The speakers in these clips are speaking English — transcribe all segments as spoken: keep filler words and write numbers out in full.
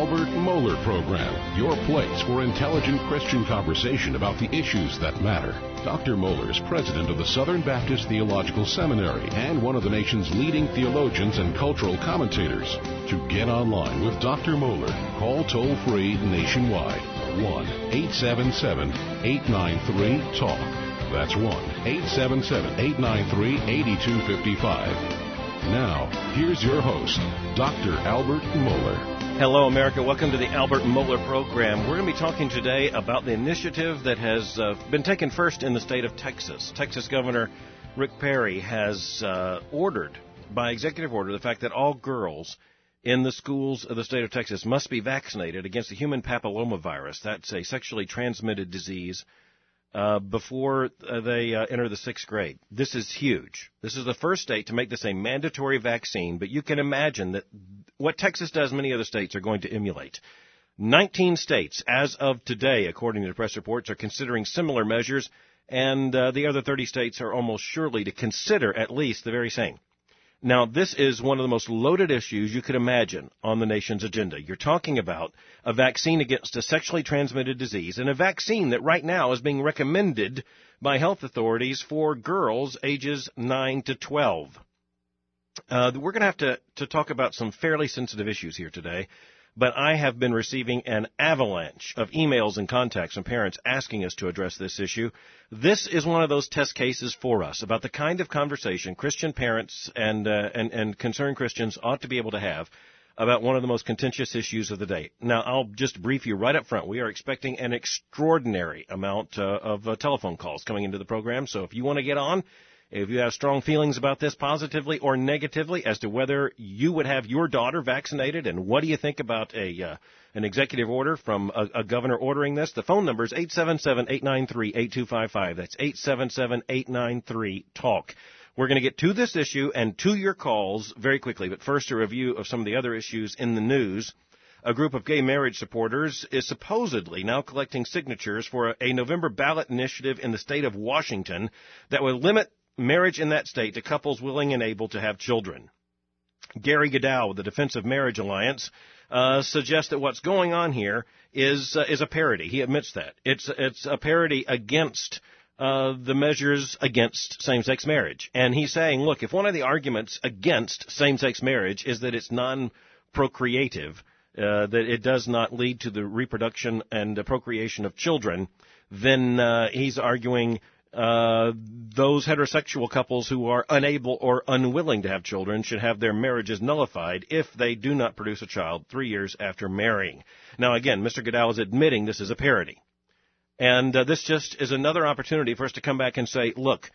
Albert Mohler Program, your place for intelligent Christian conversation about the issues that matter. Doctor Mohler is president of the Southern Baptist Theological Seminary and one of the nation's leading theologians and cultural commentators. To get online with Doctor Mohler, call toll-free nationwide, one eight seven seven, eight nine three, talk. That's one eight seven seven, eight nine three, eight two five five. Now, here's your host, Doctor Albert Mohler. Hello, America. Welcome to the Albert Mohler Program. We're going to be talking today about the initiative that has uh, been taken first in the state of Texas. Texas Governor Rick Perry has uh, ordered, by executive order, the fact that all girls in the schools of the state of Texas must be vaccinated against the human papillomavirus. That's a sexually transmitted disease uh, before uh, they uh, enter the sixth grade. This is huge. This is the first state to make this a mandatory vaccine, but you can imagine that what Texas does, many other states are going to emulate. nineteen states, as of today, according to the press reports, are considering similar measures, and uh, the other thirty states are almost surely to consider at least the very same. Now, this is one of the most loaded issues you could imagine on the nation's agenda. You're talking about a vaccine against a sexually transmitted disease, and a vaccine that right now is being recommended by health authorities for girls ages nine to twelve. Uh, we're going to have to, to talk about some fairly sensitive issues here today, but I have been receiving an avalanche of emails and contacts from parents asking us to address this issue. This is one of those test cases for us about the kind of conversation Christian parents and, uh, and, and concerned Christians ought to be able to have about one of the most contentious issues of the day. Now, I'll just brief you right up front. We are expecting an extraordinary amount uh, of uh, telephone calls coming into the program, so if you want to get on, if you have strong feelings about this positively or negatively as to whether you would have your daughter vaccinated and what do you think about a uh, an executive order from a, a governor ordering this, the phone number is eight seven seven, eight nine three, eight two five five. That's eight seven seven, eight nine three, talk. We're going to get to this issue and to your calls very quickly, but first a review of some of the other issues in the news. A group of gay marriage supporters is supposedly now collecting signatures for a, a November ballot initiative in the state of Washington that would limit marriage in that state to couples willing and able to have children. Gary Goodell with the Defense of Marriage Alliance uh, suggests that what's going on here is uh, is a parody. He admits that. It's it's a parody against uh, the measures against same-sex marriage. And he's saying, look, if one of the arguments against same-sex marriage is that it's non-procreative, uh, that it does not lead to the reproduction and the procreation of children, then uh, he's arguing Uh, those heterosexual couples who are unable or unwilling to have children should have their marriages nullified if they do not produce a child three years after marrying. Now, again, Mister Goodell is admitting this is a parody. And uh, this just is another opportunity for us to come back and say, look,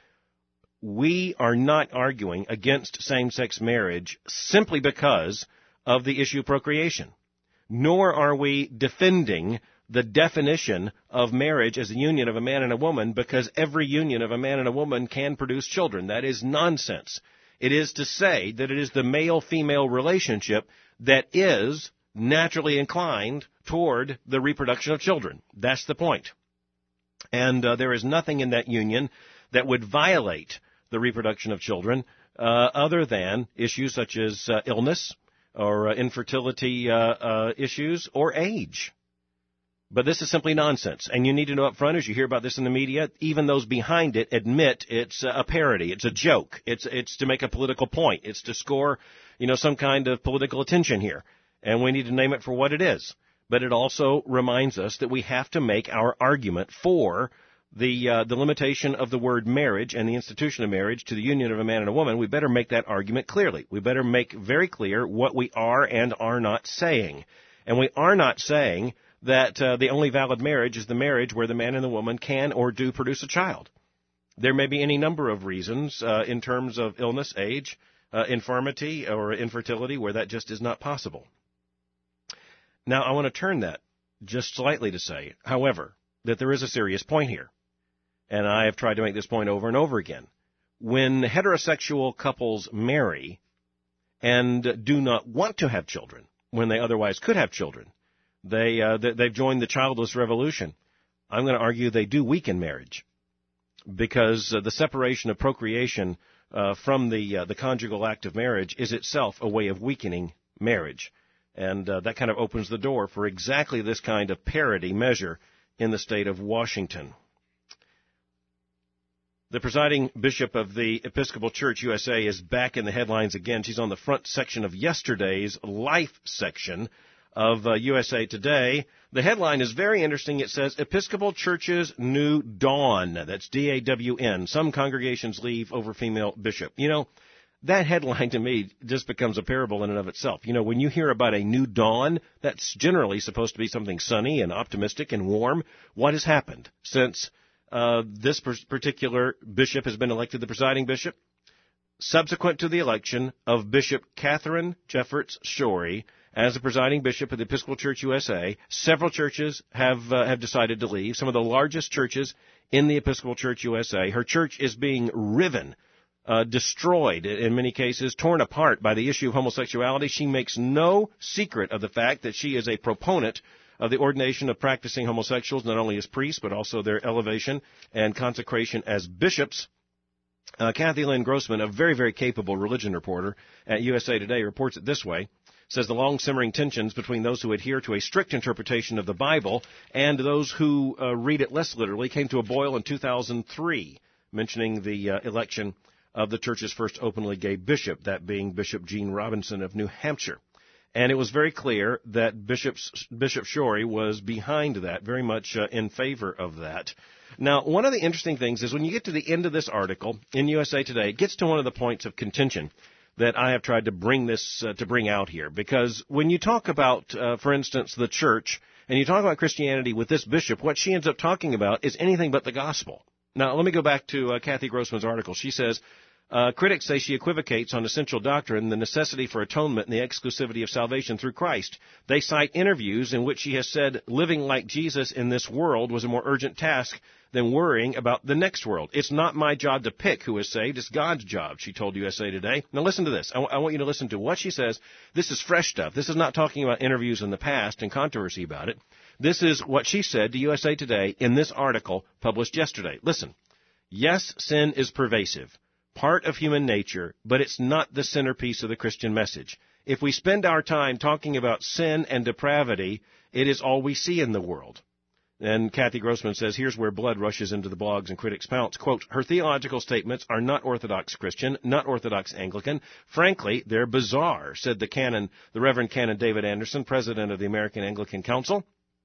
we are not arguing against same-sex marriage simply because of the issue of procreation, nor are we defending the definition of marriage as a union of a man and a woman because every union of a man and a woman can produce children. That is nonsense. It is to say that it is the male-female relationship that is naturally inclined toward the reproduction of children. That's the point. And uh, there is nothing in that union that would violate the reproduction of children uh, other than issues such as uh, illness or uh, infertility uh, uh, issues or age. But this is simply nonsense, and you need to know up front as you hear about this in the media, even those behind it admit it's a parody, it's a joke, it's it's to make a political point, it's to score, you know, some kind of political attention here, and we need to name it for what it is. But it also reminds us that we have to make our argument for the uh, the limitation of the word marriage and the institution of marriage to the union of a man and a woman. We better make that argument clearly. We better make very clear what we are and are not saying, and we are not saying that uh, the only valid marriage is the marriage where the man and the woman can or do produce a child. There may be any number of reasons uh, in terms of illness, age, uh, infirmity, or infertility where that just is not possible. Now, I want to turn that just slightly to say, however, that there is a serious point here, and I have tried to make this point over and over again. When heterosexual couples marry and do not want to have children, when they otherwise could have children, They, uh, they've joined the childless revolution. I'm going to argue they do weaken marriage because uh, the separation of procreation uh, from the uh, the conjugal act of marriage is itself a way of weakening marriage. And uh, that kind of opens the door for exactly this kind of parity measure in the state of Washington. The presiding bishop of the Episcopal Church U S A is back in the headlines again. She's on the front section of yesterday's Life section of uh, U S A Today. The headline is very interesting. It says, Episcopal Church's New Dawn. That's D A W N. Some congregations leave over female bishop. You know, that headline to me just becomes a parable in and of itself. You know, when you hear about a new dawn, that's generally supposed to be something sunny and optimistic and warm. What has happened since uh, this particular bishop has been elected the presiding bishop? Subsequent to the election of Bishop Catherine Jeffords Schori as the presiding bishop of the Episcopal Church U S A, several churches have uh, have decided to leave, some of the largest churches in the Episcopal Church U S A. Her church is being riven, uh, destroyed, in many cases, torn apart by the issue of homosexuality. She makes no secret of the fact that she is a proponent of the ordination of practicing homosexuals, not only as priests, but also their elevation and consecration as bishops. Uh, Kathy Lynn Grossman, a very, very capable religion reporter at U S A Today, reports it this way. Says the long-simmering tensions between those who adhere to a strict interpretation of the Bible and those who uh, read it less literally came to a boil in two thousand three, mentioning the uh, election of the church's first openly gay bishop, that being Bishop Gene Robinson of New Hampshire. And it was very clear that Bishop's, Bishop Schori was behind that, very much uh, in favor of that. Now, one of the interesting things is when you get to the end of this article in U S A Today, it gets to one of the points of contention that I have tried to bring this uh, to bring out here, because when you talk about, uh, for instance, the church, and you talk about Christianity with this bishop, what she ends up talking about is anything but the gospel. Now, let me go back to uh, Kathy Grossman's article. She says, uh, critics say she equivocates on essential doctrine, the necessity for atonement, and the exclusivity of salvation through Christ. They cite interviews in which she has said living like Jesus in this world was a more urgent task than worrying about the next world. It's not my job to pick who is saved. It's God's job, she told U S A Today. Now listen to this. I, w- I want you to listen to what she says. This is fresh stuff. This is not talking about interviews in the past and controversy about it. This is what she said to U S A Today in this article published yesterday. Listen. Yes, sin is pervasive, part of human nature, but it's not the centerpiece of the Christian message. If we spend our time talking about sin and depravity, it is all we see in the world. And Kathy Grossman says, here's where blood rushes into the blogs and critics pounce. Quote, her theological statements are not Orthodox Christian, not Orthodox Anglican. Frankly, they're bizarre, said the canon, the Reverend Canon David Anderson, president of the American Anglican Council.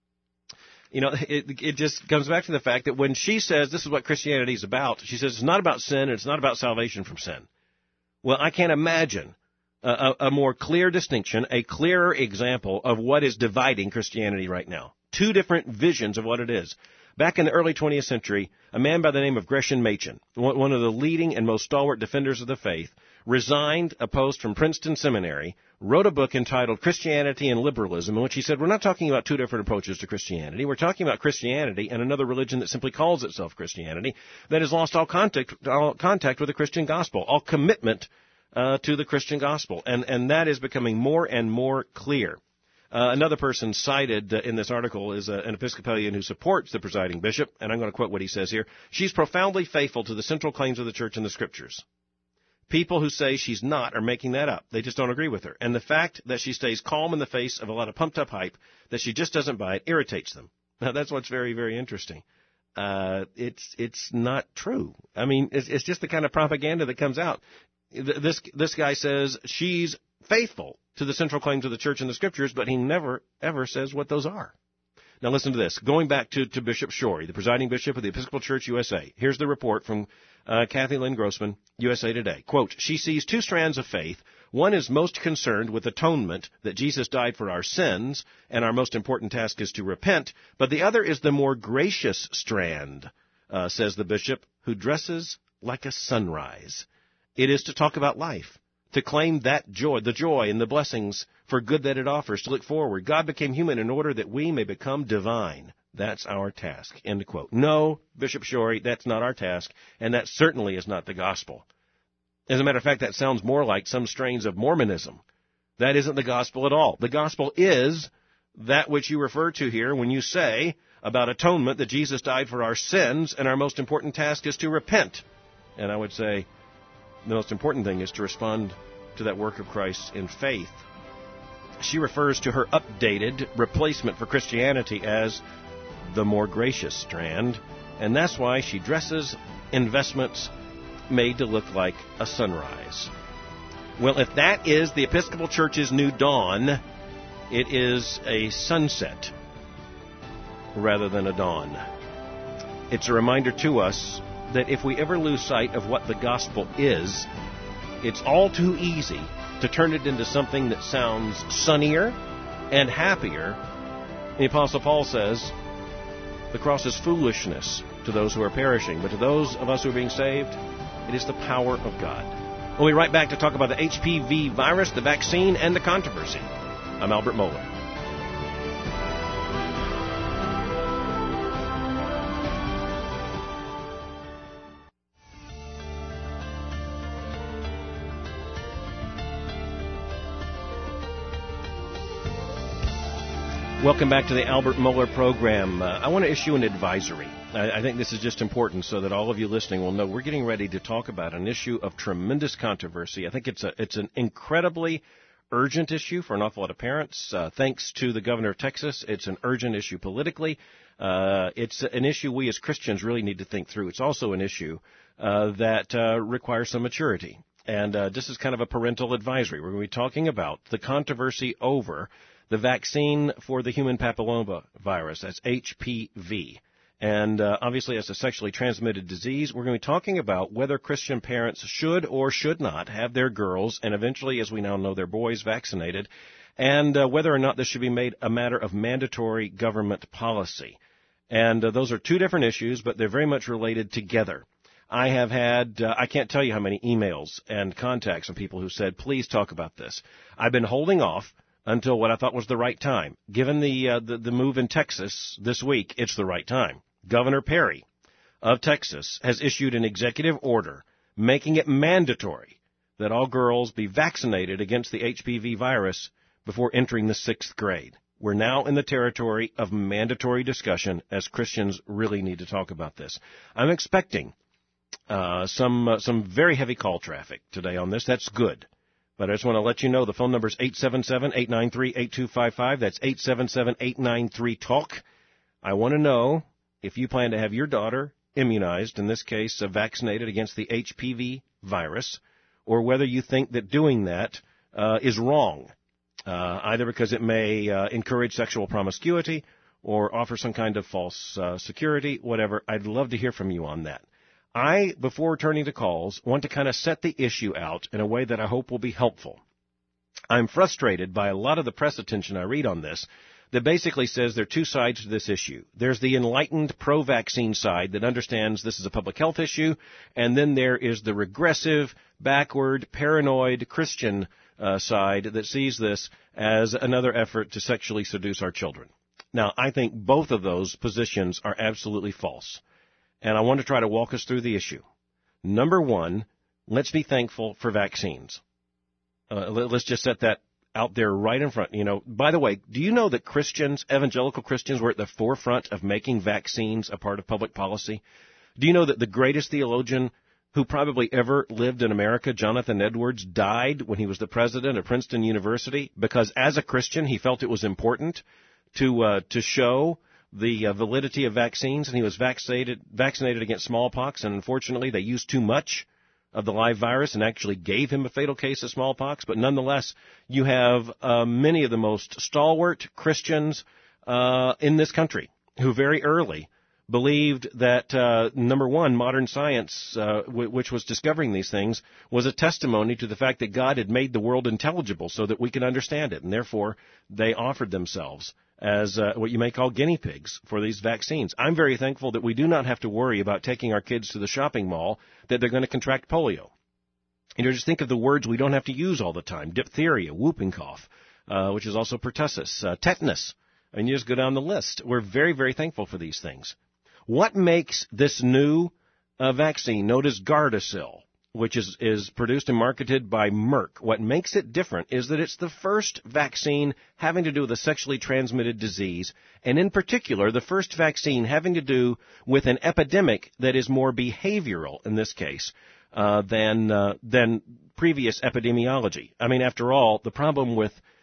You know, it, it just comes back to the fact that when she says this is what Christianity is about, she says it's not about sin and it's not about salvation from sin. Well, I can't imagine a, a more clear distinction, a clearer example of what is dividing Christianity right now. Two different visions of what it is. Back in the early twentieth century, a man by the name of Gresham Machen, one of the leading and most stalwart defenders of the faith, resigned a post from Princeton Seminary, wrote a book entitled Christianity and Liberalism, in which he said, we're not talking about two different approaches to Christianity. We're talking about Christianity and another religion that simply calls itself Christianity, that has lost all contact, all contact with the Christian gospel, all commitment uh, to the Christian gospel. And, and that is becoming more and more clear. Uh, another person cited uh, in this article is uh, an Episcopalian who supports the presiding bishop, and I'm going to quote what he says here. She's profoundly faithful to the central claims of the church and the scriptures. People who say she's not are making that up. They just don't agree with her. And the fact that she stays calm in the face of a lot of pumped-up hype, that she just doesn't buy it, irritates them. Now, that's what's very, very interesting. Uh, it's it's not true. I mean, it's, it's just the kind of propaganda that comes out. This this guy says she's faithful to the central claims of the church and the scriptures, but he never, ever says what those are. Now listen to this. Going back to, to Bishop Schori, the presiding bishop of the Episcopal Church U S A. Here's the report from uh, Kathy Lynn Grossman, U S A Today. Quote, she sees two strands of faith. One is most concerned with atonement, that Jesus died for our sins, and our most important task is to repent. But the other is the more gracious strand, uh, says the bishop, who dresses like a sunrise. It is to talk about life, to claim that joy, the joy and the blessings for good that it offers, to look forward. God became human in order that we may become divine. That's our task. End quote. No, Bishop Schori, that's not our task, and that certainly is not the gospel. As a matter of fact, that sounds more like some strains of Mormonism. That isn't the gospel at all. The gospel is that which you refer to here when you say about atonement that Jesus died for our sins, and our most important task is to repent. And I would say the most important thing is to respond to that work of Christ in faith she refers to her updated replacement for Christianity as the more gracious strand, and that's why she dresses investments made to look like a sunrise. Well, if that is the Episcopal Church's new dawn, it is a sunset rather than a dawn. It's a reminder to us that if we ever lose sight of what the gospel is, it's all too easy to turn it into something that sounds sunnier and happier. The Apostle Paul says, the cross is foolishness to those who are perishing, but to those of us who are being saved, it is the power of God. We'll be right back to talk about the H P V virus, the vaccine, and the controversy. I'm Albert Mohler. Welcome back to the Albert Mohler program. Uh, I want to issue an advisory. I, I think this is just important so that all of you listening will know we're getting ready to talk about an issue of tremendous controversy. I think it's a it's an incredibly urgent issue for an awful lot of parents. Uh, thanks to the governor of Texas, it's an urgent issue politically. Uh, it's an issue we as Christians really need to think through. It's also an issue uh, that uh, requires some maturity. And uh, this is kind of a parental advisory. We're going to be talking about the controversy over the vaccine for the human papilloma virus, that's H P V. And uh, obviously, as a sexually transmitted disease, we're going to be talking about whether Christian parents should or should not have their girls, and eventually, as we now know, their boys vaccinated, and uh, whether or not this should be made a matter of mandatory government policy. And uh, those are two different issues, but they're very much related together. I have had, uh, I can't tell you how many emails and contacts from people who said, please talk about this. I've been holding off until what I thought was the right time. Given the, uh, the the move in Texas this week, it's the right time. Governor Perry of Texas has issued an executive order making it mandatory that all girls be vaccinated against the H P V virus before entering the sixth grade. We're now in the territory of mandatory discussion as Christians really need to talk about this. I'm expecting uh, some uh, some very heavy call traffic today on this. That's good. But I just want to let you know the phone number is eight seven seven, eight nine three, eight two five five. That's eight seven seven, eight nine three, talk. I want to know if you plan to have your daughter immunized, in this case uh, vaccinated against the H P V virus, or whether you think that doing that uh, is wrong, uh, either because it may uh, encourage sexual promiscuity or offer some kind of false uh, security, whatever. I'd love to hear from you on that. I, before turning to calls, want to kind of set the issue out in a way that I hope will be helpful. I'm frustrated by a lot of the press attention I read on this that basically says there are two sides to this issue. There's the enlightened pro-vaccine side that understands this is a public health issue, and then there is the regressive, backward, paranoid Christian uh, side that sees this as another effort to sexually seduce our children. Now, I think both of those positions are absolutely false. And I want to try to walk us through the issue. Number one, let's be thankful for vaccines. Uh, let's just set that out there right in front. You know, by the way, do you know that Christians, evangelical Christians, were at the forefront of making vaccines a part of public policy? Do you know that the greatest theologian who probably ever lived in America, Jonathan Edwards, died when he was the president of Princeton University because as a Christian he felt it was important to uh, to show the uh, validity of vaccines, and he was vaccinated vaccinated against smallpox, and unfortunately they used too much of the live virus and actually gave him a fatal case of smallpox. But nonetheless, you have uh, many of the most stalwart Christians uh, in this country who very early believed that, uh, number one, modern science, uh, w- which was discovering these things, was a testimony to the fact that God had made the world intelligible so that we could understand it, and therefore they offered themselves as uh, what you may call guinea pigs for these vaccines. I'm very thankful that we do not have to worry about taking our kids to the shopping mall that they're going to contract polio. You know, just think of the words we don't have to use all the time: diphtheria, whooping cough, uh, which is also pertussis, uh, tetanus. I mean, you just go down the list. We're very, very thankful for these things. What makes this new uh, vaccine, known as Gardasil, which is, is produced and marketed by Merck, what makes it different is that it's the first vaccine having to do with a sexually transmitted disease, and in particular, the first vaccine having to do with an epidemic that is more behavioral, in this case, uh, than uh, than previous epidemiology. I mean, after all, the problem with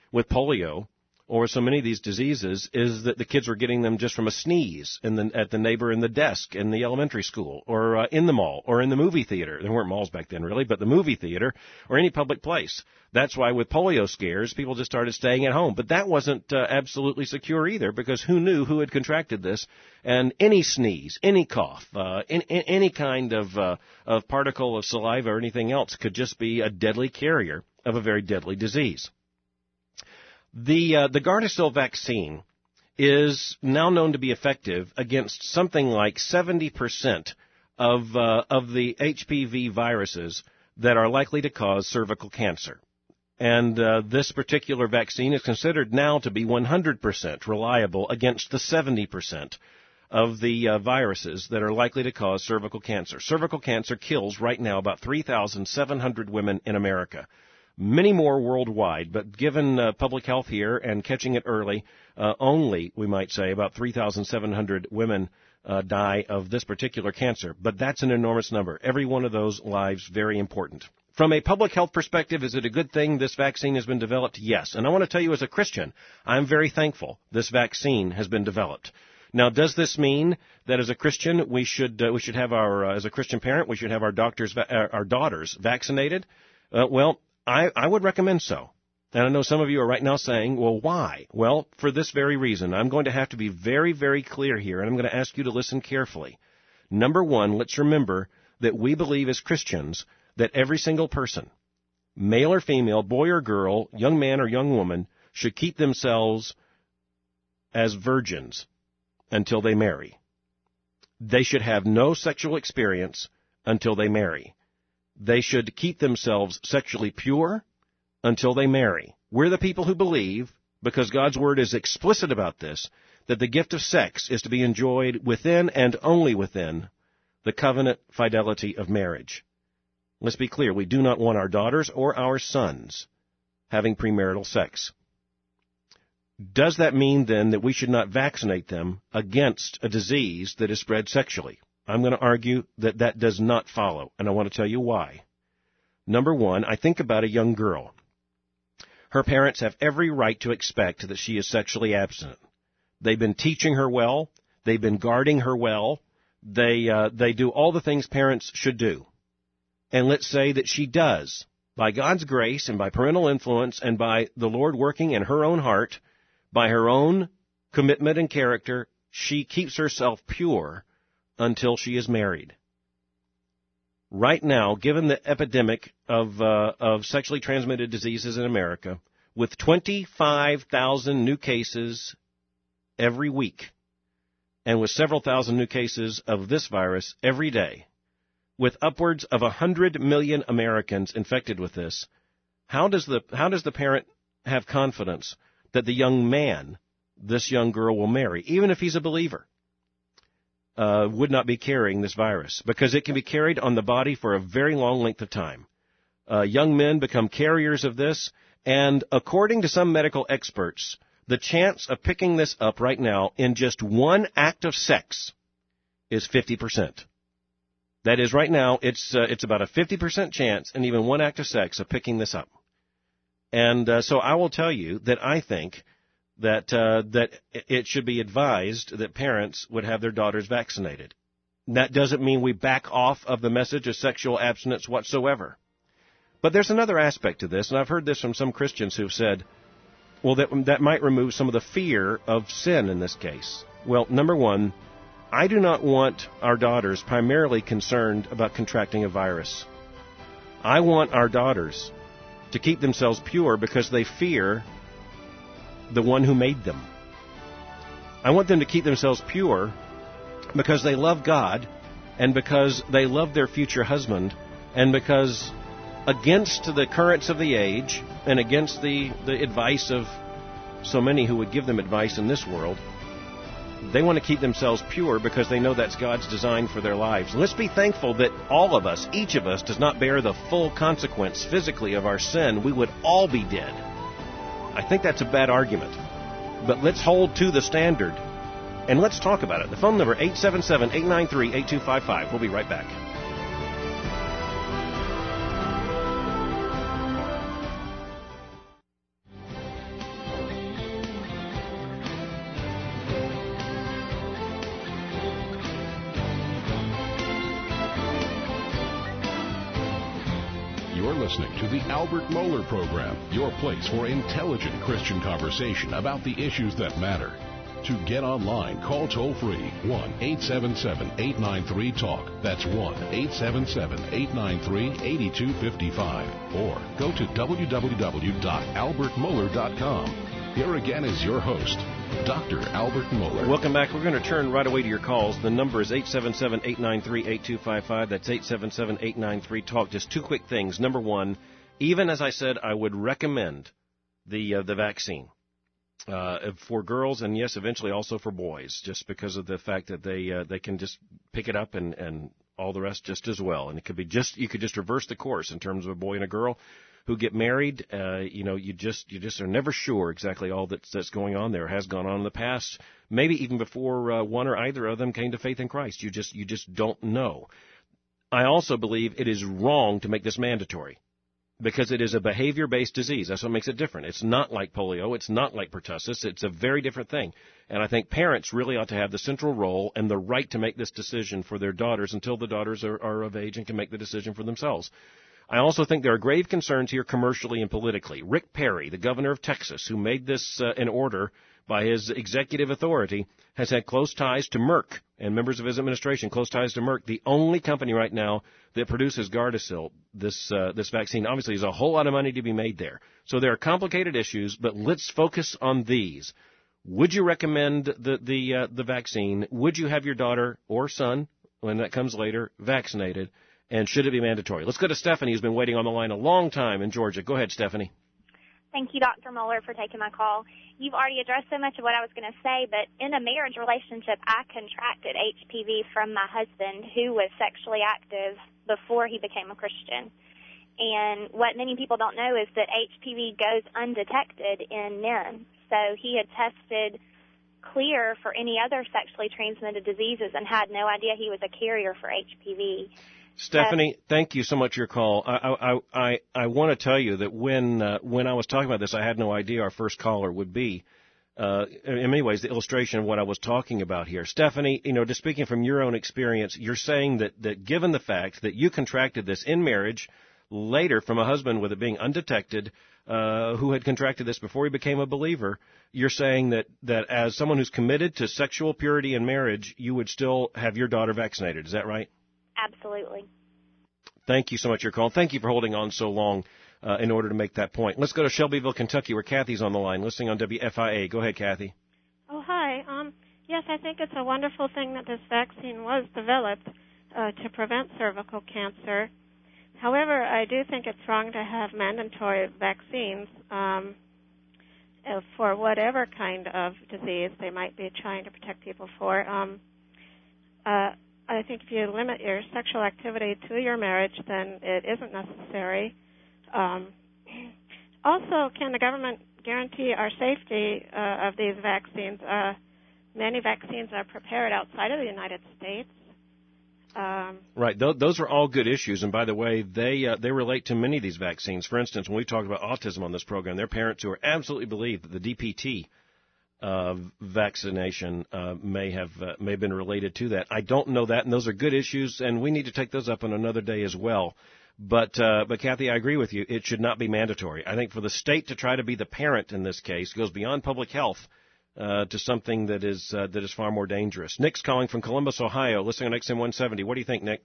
with polio or so many of these diseases is that the kids were getting them just from a sneeze in the, at the neighbor in the desk in the elementary school or uh, in the mall or in the movie theater. There weren't malls back then, really, but the movie theater or any public place. That's why with polio scares, people just started staying at home. But that wasn't uh, absolutely secure either, because who knew who had contracted this? And any sneeze, any cough, uh, in, in, any kind of, uh, of particle of saliva or anything else could just be a deadly carrier of a very deadly disease. The uh, the Gardasil vaccine is now known to be effective against something like seventy percent of uh, of the H P V viruses that are likely to cause cervical cancer. And uh, this particular vaccine is considered now to be one hundred percent reliable against the seventy percent of the uh, viruses that are likely to cause cervical cancer. Cervical cancer kills right now about three thousand seven hundred women in America. Many more worldwide, but given uh, public health here and catching it early, uh, only, we might say, about three thousand seven hundred women uh, die of this particular cancer. But that's an enormous number. Every one of those lives very important. From a public health perspective, is it a good thing this vaccine has been developed? Yes. And I want to tell you as a Christian, I'm very thankful this vaccine has been developed. Now, does this mean that as a Christian we should uh, we should have our uh, as a Christian parent we should have our doctors va- our daughters vaccinated? Uh, well. I, I would recommend so. And I know some of you are right now saying, well, why? Well, for this very reason. I'm going to have to be very, very clear here, and I'm going to ask you to listen carefully. Number one, let's remember that we believe as Christians that every single person, male or female, boy or girl, young man or young woman, should keep themselves as virgins until they marry. They should have no sexual experience until they marry. They should keep themselves sexually pure until they marry. We're the people who believe, because God's Word is explicit about this, that the gift of sex is to be enjoyed within and only within the covenant fidelity of marriage. Let's be clear, we do not want our daughters or our sons having premarital sex. Does that mean, then, that we should not vaccinate them against a disease that is spread sexually? I'm going to argue that that does not follow, and I want to tell you why. Number one, I think about a young girl. Her parents have every right to expect that she is sexually abstinent. They've been teaching her well. They've been guarding her well. They uh, they do all the things parents should do. And let's say that she does, by God's grace and by parental influence and by the Lord working in her own heart, by her own commitment and character, she keeps herself pure until she is married. Right now, given the epidemic of uh, of sexually transmitted diseases in America, with twenty-five thousand new cases every week, and with several thousand new cases of this virus every day, with upwards of one hundred million Americans infected with this, how does the how does the parent have confidence that the young man, this young girl, will marry, even if he's a believer? Uh, would not be carrying this virus, because it can be carried on the body for a very long length of time. Uh, young men become carriers of this, and according to some medical experts, the chance of picking this up right now in just one act of sex is fifty percent. That is, right now, it's uh, it's about a fifty percent chance in even one act of sex of picking this up. And uh, so I will tell you that I think that uh, that it should be advised that parents would have their daughters vaccinated. That doesn't mean we back off of the message of sexual abstinence whatsoever. But there's another aspect to this, and I've heard this from some Christians who've said, well, that that might remove some of the fear of sin in this case. Well, number one, I do not want our daughters primarily concerned about contracting a virus. I want our daughters to keep themselves pure because they fear the one who made them. I want them to keep themselves pure because they love God and because they love their future husband and because against the currents of the age and against the, the advice of so many who would give them advice in this world, they want to keep themselves pure because they know that's God's design for their lives. And let's be thankful that all of us, each of us, does not bear the full consequence physically of our sin. We would all be dead. I think that's a bad argument. But let's hold to the standard, and let's talk about it. The phone number, eight seven seven, eight nine three, eight two five five. We'll be right back. listening to the Albert Mohler Program, your place for intelligent Christian conversation about the issues that matter. To get online, call toll-free one eight seven seven, eight nine three, TALK. That's one eight seven seven, eight nine three, eight two five five. Or go to w w w dot albert mohler dot com. Here again is your host, Doctor Albert Mohler. Welcome back. We're going to turn right away to your calls. The number is eight seven seven, eight nine three, eight two five five. That's eight seven seven, eight nine three, TALK. Just two quick things. Number one, even as I said, I would recommend the uh, the vaccine. Uh, for girls, and yes, eventually also for boys, just because of the fact that they uh, they can just pick it up and, and all the rest just as well. And it could be just you could just reverse the course in terms of a boy and a girl who get married. Uh, you know, you just you just are never sure exactly all that's that's going on there, has gone on in the past, maybe even before uh, one or either of them came to faith in Christ. You just you just don't know. I also believe it is wrong to make this mandatory, because it is a behavior-based disease. That's what makes it different. It's not like polio. It's not like pertussis. It's a very different thing. And I think parents really ought to have the central role and the right to make this decision for their daughters until the daughters are, are of age and can make the decision for themselves. I also think there are grave concerns here commercially and politically. Rick Perry, the governor of Texas, who made this uh, an order by his executive authority, has had close ties to Merck and members of his administration, close ties to Merck, the only company right now that produces Gardasil, this uh, this vaccine. Obviously, there's a whole lot of money to be made there. So there are complicated issues, but let's focus on these. Would you recommend the the uh, the vaccine? Would you have your daughter or son, when that comes later, vaccinated? And should it be mandatory? Let's go to Stephanie, who's been waiting on the line a long time in Georgia. Go ahead, Stephanie. Thank you, Doctor Mohler, for taking my call. You've already addressed so much of what I was going to say, but in a marriage relationship, I contracted H P V from my husband, who was sexually active before he became a Christian. And what many people don't know is that H P V goes undetected in men. So he had tested clear for any other sexually transmitted diseases and had no idea he was a carrier for H P V. Stephanie, thank you so much for your call. I I I, I want to tell you that when uh, when I was talking about this, I had no idea our first caller would be. Uh, in many ways, the illustration of what I was talking about here. Stephanie, you know, just speaking from your own experience, you're saying that, that given the fact that you contracted this in marriage, later from a husband with it being undetected, uh, who had contracted this before he became a believer, you're saying that, that as someone who's committed to sexual purity in marriage, you would still have your daughter vaccinated. Is that right? Absolutely. Thank you so much for your call. Thank you for holding on so long uh, in order to make that point. Let's go to Shelbyville, Kentucky, where Kathy's on the line, listening on W F I A. Go ahead, Kathy. Oh, hi. Um, yes, I think it's a wonderful thing that this vaccine was developed uh, to prevent cervical cancer. However, I do think it's wrong to have mandatory vaccines um, uh, for whatever kind of disease they might be trying to protect people for. Um, uh, I think if you limit your sexual activity to your marriage, then it isn't necessary. Um, also, can the government guarantee our safety uh, of these vaccines? Uh, many vaccines are prepared outside of the United States. Um, right. Th- those are all good issues. And by the way, they uh, they relate to many of these vaccines. For instance, when we talked about autism on this program, there are parents who are absolutely believe that the D P T uh, vaccination uh, may have uh, may have been related to that. I don't know that, and those are good issues, and we need to take those up on another day as well. But, uh, but Kathy, I agree with you. It should not be mandatory. I think for the state to try to be the parent in this case goes beyond public health uh, to something that is uh, that is far more dangerous. Nick's calling from Columbus, Ohio, listening on X M one seventy. What do you think, Nick?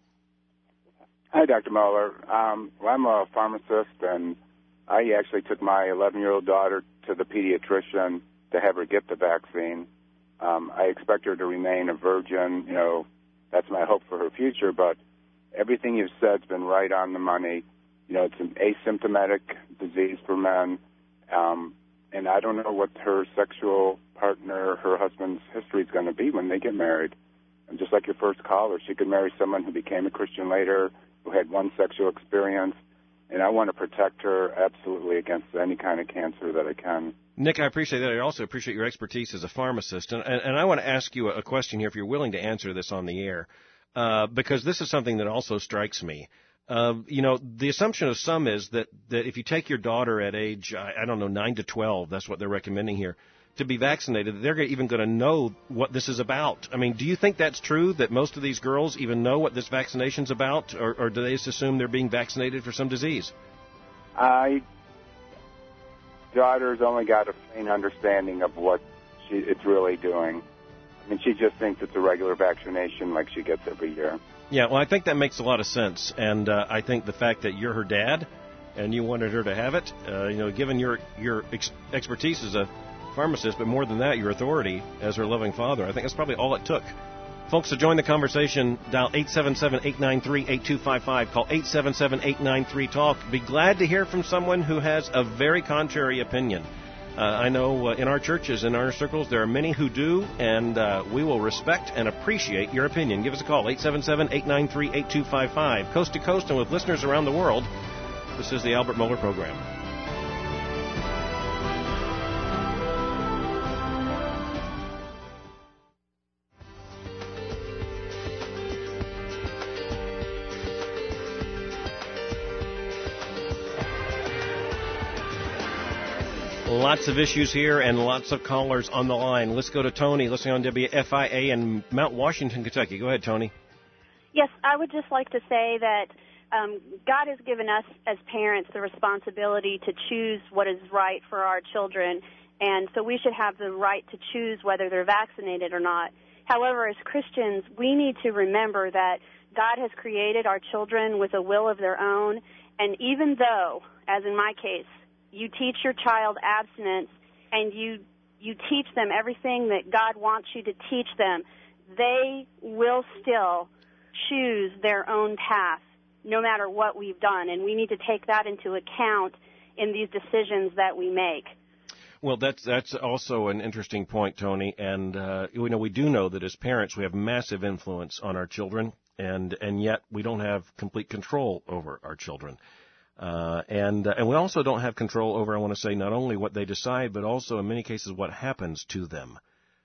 Hi, Doctor Mohler. Um, well, I'm a pharmacist, and I actually took my eleven-year-old daughter to the pediatrician to have her get the vaccine. Um, I expect her to remain a virgin. You know, that's my hope for her future, but everything you've said has been right on the money. You know, it's an asymptomatic disease for men, um, and I don't know what her sexual partner, her husband's history is going to be when they get married. And just like your first caller, she could marry someone who became a Christian later, who had one sexual experience, and I want to protect her absolutely against any kind of cancer that I can. Nick, I appreciate that. I also appreciate your expertise as a pharmacist, and, and, and I want to ask you a question here, if you're willing to answer this on the air. Uh, because this is something that also strikes me. Uh, you know, the assumption of some is that, that if you take your daughter at age, I, I don't know, nine to twelve, that's what they're recommending here, to be vaccinated, they're even going to know what this is about. I mean, do you think that's true, that most of these girls even know what this vaccination's about, or, or do they just assume they're being vaccinated for some disease? I daughter's only got a faint understanding of what she, it's really doing. I mean, she just thinks it's a regular vaccination like she gets every year. Yeah, well, I think that makes a lot of sense, and uh, I think the fact that you're her dad and you wanted her to have it, uh, you know, given your your ex- expertise as a pharmacist, but more than that, your authority as her loving father, I think that's probably all it took. Folks, to join the conversation, dial eight seven seven, eight nine three, eight two five five. Call eight seven seven, eight nine three, talk. Be glad to hear from someone who has a very contrary opinion. Uh, I know uh, in our churches, in our circles, there are many who do, and uh, we will respect and appreciate your opinion. Give us a call, eight seven seven, eight nine three, eight two five five. Coast to coast and with listeners around the world, this is the Albert Mohler Program. Lots of issues here and lots of callers on the line. Let's go to Tony, listening on W F I A in Mount Washington, Kentucky. Go ahead, Tony. Yes, I would just like to say that um, God has given us as parents the responsibility to choose what is right for our children, and so we should have the right to choose whether they're vaccinated or not. However, as Christians, we need to remember that God has created our children with a will of their own, and even though, as in my case, you teach your child abstinence and you you teach them everything that God wants you to teach them, they will still choose their own path no matter what we've done. And we need to take that into account in these decisions that we make. Well, that's that's also an interesting point, Tony. And uh, you know, we do know that as parents, we have massive influence on our children, and and yet we don't have complete control over our children. Uh, and uh, and we also don't have control over, I want to say, not only what they decide, but also in many cases what happens to them.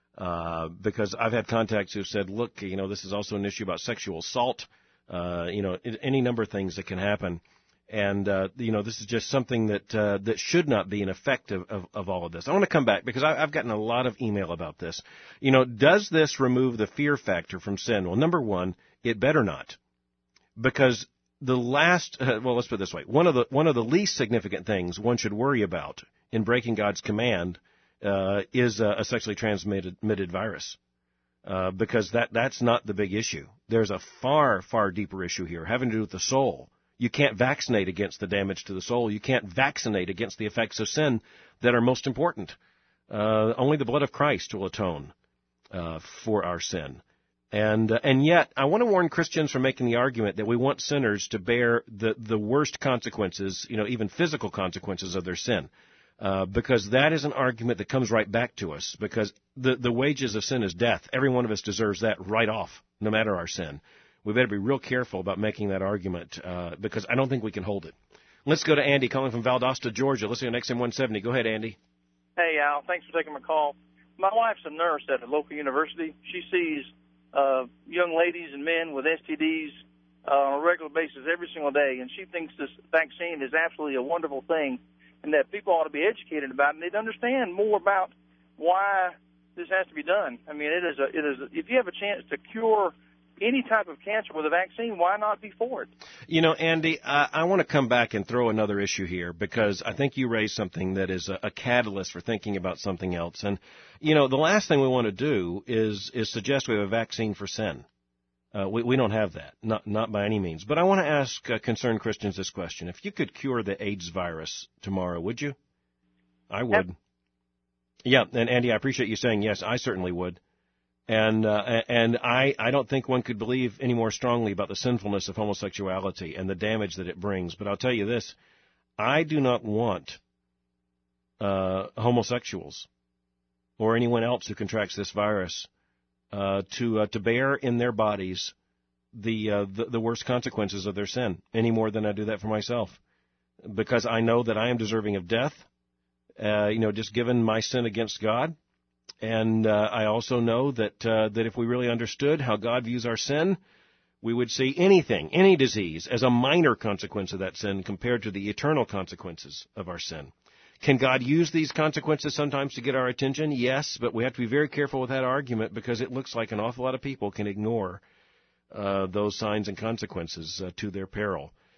Uh, because I've had contacts who said, look, you know, this is also an issue about sexual assault, uh, you know, any number of things that can happen. And, uh, you know, this is just something that uh, that should not be an effect of, of, of all of this. I want to come back because I, I've gotten a lot of email about this. You know, does this remove the fear factor from sin? Well, number one, it better not. Because the last, uh, well, let's put it this way. One of the one of the least significant things one should worry about in breaking God's command uh, is a, a sexually transmitted virus, uh, because that that's not the big issue. There's a far, far deeper issue here having to do with the soul. You can't vaccinate against the damage to the soul. You can't vaccinate against the effects of sin that are most important. Uh, only the blood of Christ will atone uh, for our sin. And uh, and yet, I want to warn Christians from making the argument that we want sinners to bear the, the worst consequences, you know, even physical consequences of their sin, uh, because that is an argument that comes right back to us, because the, the wages of sin is death. Every one of us deserves that right off, no matter our sin. We better be real careful about making that argument, uh, because I don't think we can hold it. Let's go to Andy, calling from Valdosta, Georgia. Listening on X M one seventy. Go ahead, Andy. Hey, Al. Thanks for taking my call. My wife's a nurse at a local university. She sees Uh, young ladies and men with S T Ds uh, on a regular basis every single day, and she thinks this vaccine is absolutely a wonderful thing and that people ought to be educated about it and they'd understand more about why this has to be done. I mean, it is a, it is a, if you have a chance to cure any type of cancer with a vaccine, why not be for it? You know, Andy, I, I want to come back and throw another issue here because I think you raised something that is a, a catalyst for thinking about something else. And, you know, the last thing we want to do is is suggest we have a vaccine for sin. Uh, we, we don't have that, not not by any means. But I want to ask uh, concerned Christians this question. If you could cure the AIDS virus tomorrow, would you? I would. Yep. Yeah, and Andy, I appreciate you saying yes. I certainly would. And uh, and I, I don't think one could believe any more strongly about the sinfulness of homosexuality and the damage that it brings. But I'll tell you this, I do not want uh, homosexuals or anyone else who contracts this virus uh, to uh, to bear in their bodies the, uh, the the worst consequences of their sin any more than I do that for myself, because I know that I am deserving of death, uh, you know, just given my sin against God. And uh, I also know that uh, that if we really understood how God views our sin, we would see anything, any disease, as a minor consequence of that sin compared to the eternal consequences of our sin. Can God use these consequences sometimes to get our attention? Yes, but we have to be very careful with that argument because it looks like an awful lot of people can ignore uh, those signs and consequences uh, to their peril.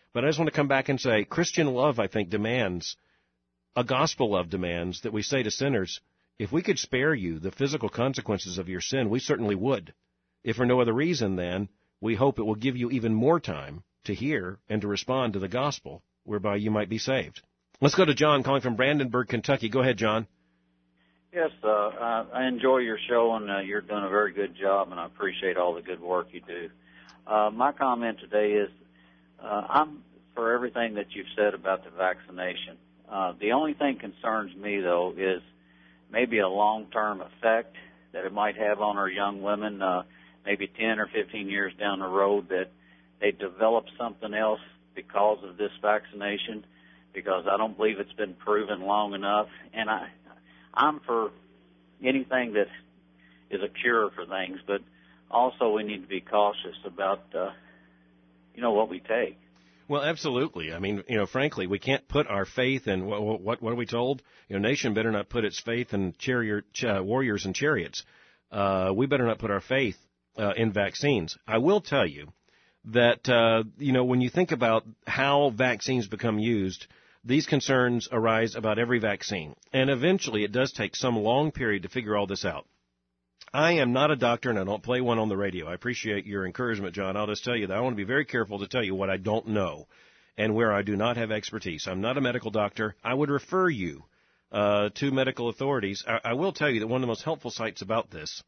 But I just want to come back and say Christian love, I think, demands, a gospel love demands that we say to sinners, if we could spare you the physical consequences of your sin, we certainly would. If for no other reason, then, we hope it will give you even more time to hear and to respond to the gospel, whereby you might be saved. Let's go to John calling from Brandenburg, Kentucky. Go ahead, John. Yes, uh, I, I enjoy your show, and uh, you're doing a very good job, and I appreciate all the good work you do. Uh, my comment today is uh, I'm for everything that you've said about the vaccination. Uh, the only thing concerns me, though, is maybe a long-term effect that it might have on our young women, uh, maybe ten or fifteen years down the road, that they develop something else because of this vaccination, because I don't believe it's been proven long enough. And I, I'm for anything that is a cure for things, but also we need to be cautious about, uh, you know, what we take. Well, absolutely. I mean, you know, frankly, we can't put our faith in what what, what are we told? You know, nation better not put its faith in chariot, uh, warriors and chariots. Uh, we better not put our faith uh, in vaccines. I will tell you that, uh, you know, when you think about how vaccines become used, these concerns arise about every vaccine. And eventually it does take some long period to figure all this out. I am not a doctor, and I don't play one on the radio. I appreciate your encouragement, John. I'll just tell you that I want to be very careful to tell you what I don't know and where I do not have expertise. I'm not a medical doctor. I would refer you uh, to medical authorities. I, I will tell you that one of the most helpful sites about this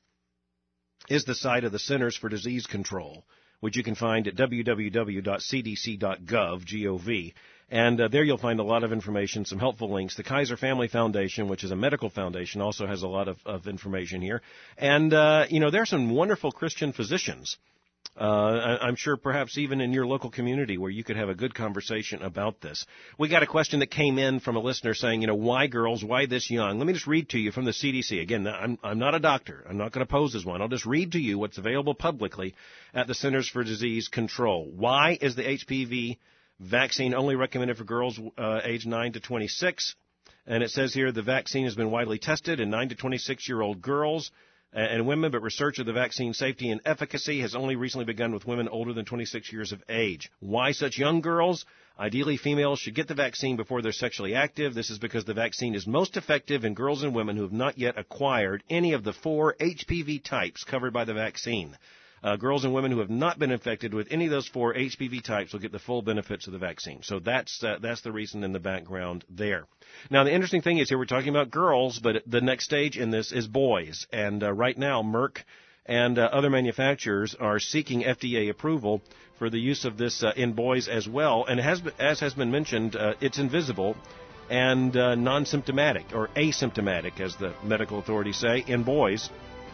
is the site of the Centers for Disease Control, which you can find at w w w dot c d c dot gov, G O V. And uh, there you'll find a lot of information, some helpful links. The Kaiser Family Foundation, which is a medical foundation, also has a lot of, of information here. And, uh, you know, there are some wonderful Christian physicians, uh, I, I'm sure perhaps even in your local community, where you could have a good conversation about this. We got a question that came in from a listener saying, you know, why girls, why this young? Let me just read to you from the C D C. Again, I'm, I'm not a doctor. I'm not going to pose as one. I'll just read to you what's available publicly at the Centers for Disease Control. Why is the H P V vaccine only recommended for girls uh, aged nine to twenty-six? And it says here the vaccine has been widely tested in nine to twenty-six-year-old girls and women, but research of the vaccine safety and efficacy has only recently begun with women older than twenty-six years of age. Why such young girls? Ideally, females should get the vaccine before they're sexually active. This is because the vaccine is most effective in girls and women who have not yet acquired any of the four H P V types covered by the vaccine. Uh, girls and women who have not been infected with any of those four H P V types will get the full benefits of the vaccine. So that's uh, that's the reason in the background there. Now, the interesting thing is here we're talking about girls, but the next stage in this is boys. And uh, right now, Merck and uh, other manufacturers are seeking F D A approval for the use of this uh, in boys as well. And it has, as has been mentioned, uh, it's invisible and uh, non-symptomatic, or asymptomatic, as the medical authorities say, in boys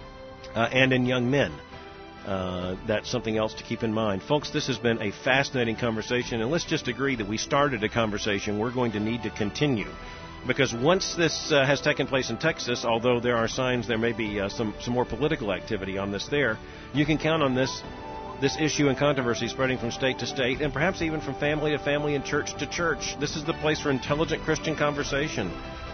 uh, and in young men. Uh, that's something else to keep in mind. Folks, this has been a fascinating conversation, and let's just agree that we started a conversation we're going to need to continue. Because once this uh, has taken place in Texas, although there are signs there may be uh, some, some more political activity on this there, you can count on this this issue and controversy spreading from state to state, and perhaps even from family to family and church to church. This is the place for intelligent Christian conversation.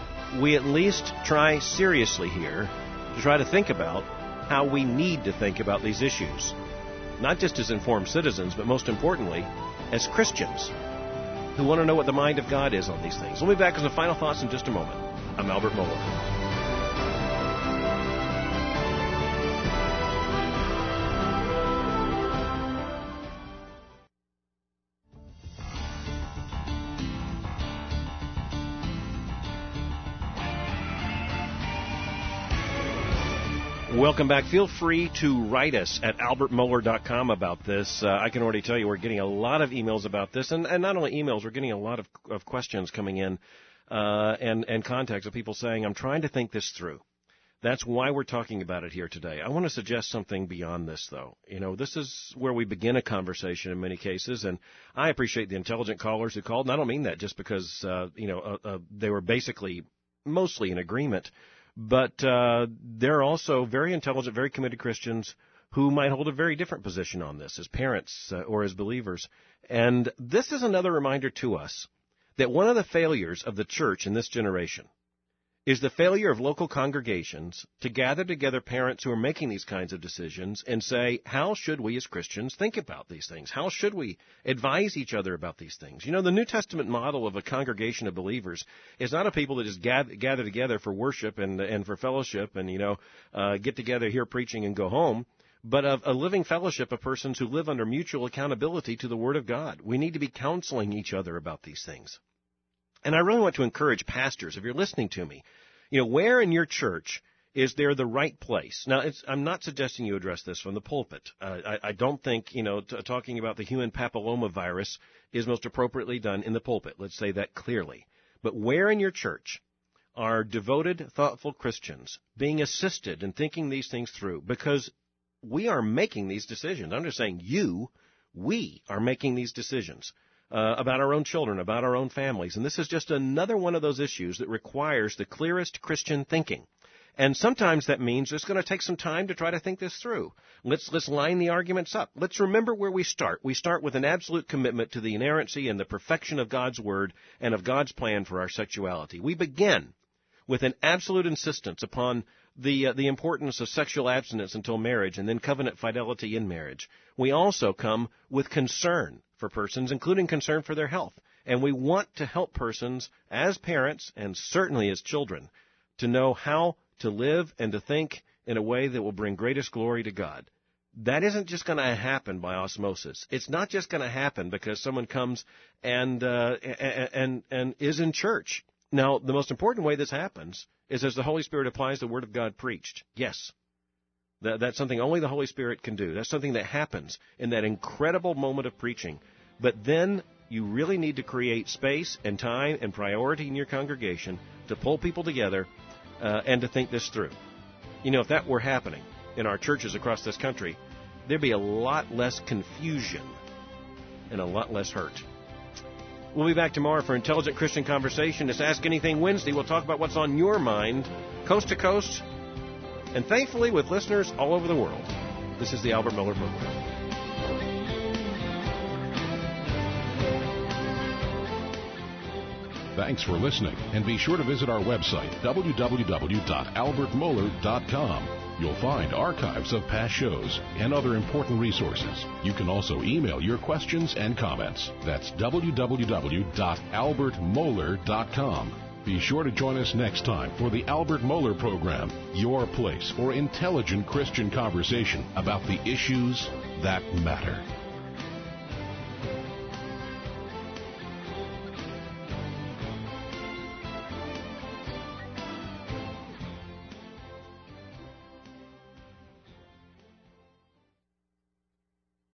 We at least try seriously here to try to think about how we need to think about these issues, not just as informed citizens, but most importantly, as Christians who want to know what the mind of God is on these things. We'll be back with some final thoughts in just a moment. I'm Albert Mohler. Welcome back. Feel free to write us at albert mohler dot com about this. Uh, I can already tell you we're getting a lot of emails about this, and, and not only emails, we're getting a lot of, of questions coming in uh, and, and contacts of people saying, I'm trying to think this through. That's why we're talking about it here today. I want to suggest something beyond this, though. You know, this is where we begin a conversation in many cases, and I appreciate the intelligent callers who called, and I don't mean that just because, uh, you know, uh, uh, they were basically mostly in agreement. But uh, there are also very intelligent, very committed Christians who might hold a very different position on this as parents uh, or as believers. And this is another reminder to us that one of the failures of the church in this generation is the failure of local congregations to gather together parents who are making these kinds of decisions and say, how should we as Christians think about these things? How should we advise each other about these things? You know, the New Testament model of a congregation of believers is not a people that just gather, gather together for worship and, and for fellowship and, you know, uh, get together, hear preaching, and go home, but of a living fellowship of persons who live under mutual accountability to the Word of God. We need to be counseling each other about these things. And I really want to encourage pastors, if you're listening to me, you know, where in your church is there the right place? Now, it's, I'm not suggesting you address this from the pulpit. Uh, I, I don't think, you know, t- talking about the human papillomavirus is most appropriately done in the pulpit. Let's say that clearly. But where in your church are devoted, thoughtful Christians being assisted in thinking these things through? Because we are making these decisions. I'm just saying you, we are making these decisions. Uh, about our own children, about our own families. And this is just another one of those issues that requires the clearest Christian thinking. And sometimes that means it's going to take some time to try to think this through. Let's, let's line the arguments up. Let's remember where we start. We start with an absolute commitment to the inerrancy and the perfection of God's Word and of God's plan for our sexuality. We begin with an absolute insistence upon the uh, the importance of sexual abstinence until marriage and then covenant fidelity in marriage. We also come with concern for persons, including concern for their health. And we want to help persons as parents and certainly as children to know how to live and to think in a way that will bring greatest glory to God. That isn't just going to happen by osmosis. It's not just going to happen because someone comes and, uh, and, and, and is in church. Now, the most important way this happens is as the Holy Spirit applies the Word of God preached. Yes. That, that's something only the Holy Spirit can do. That's something that happens in that incredible moment of preaching. But then you really need to create space and time and priority in your congregation to pull people together uh, and to think this through. You know, if that were happening in our churches across this country, there'd be a lot less confusion and a lot less hurt. We'll be back tomorrow for Intelligent Christian Conversation. It's Ask Anything Wednesday. We'll talk about what's on your mind, coast to coast, and thankfully with listeners all over the world. This is the Albert Mohler Program. Thanks for listening, and be sure to visit our website, w w w dot albert mohler dot com. You'll find archives of past shows and other important resources. You can also email your questions and comments. That's w w w dot albert mohler dot com. Be sure to join us next time for the Albert Mohler Program, your place for intelligent Christian conversation about the issues that matter.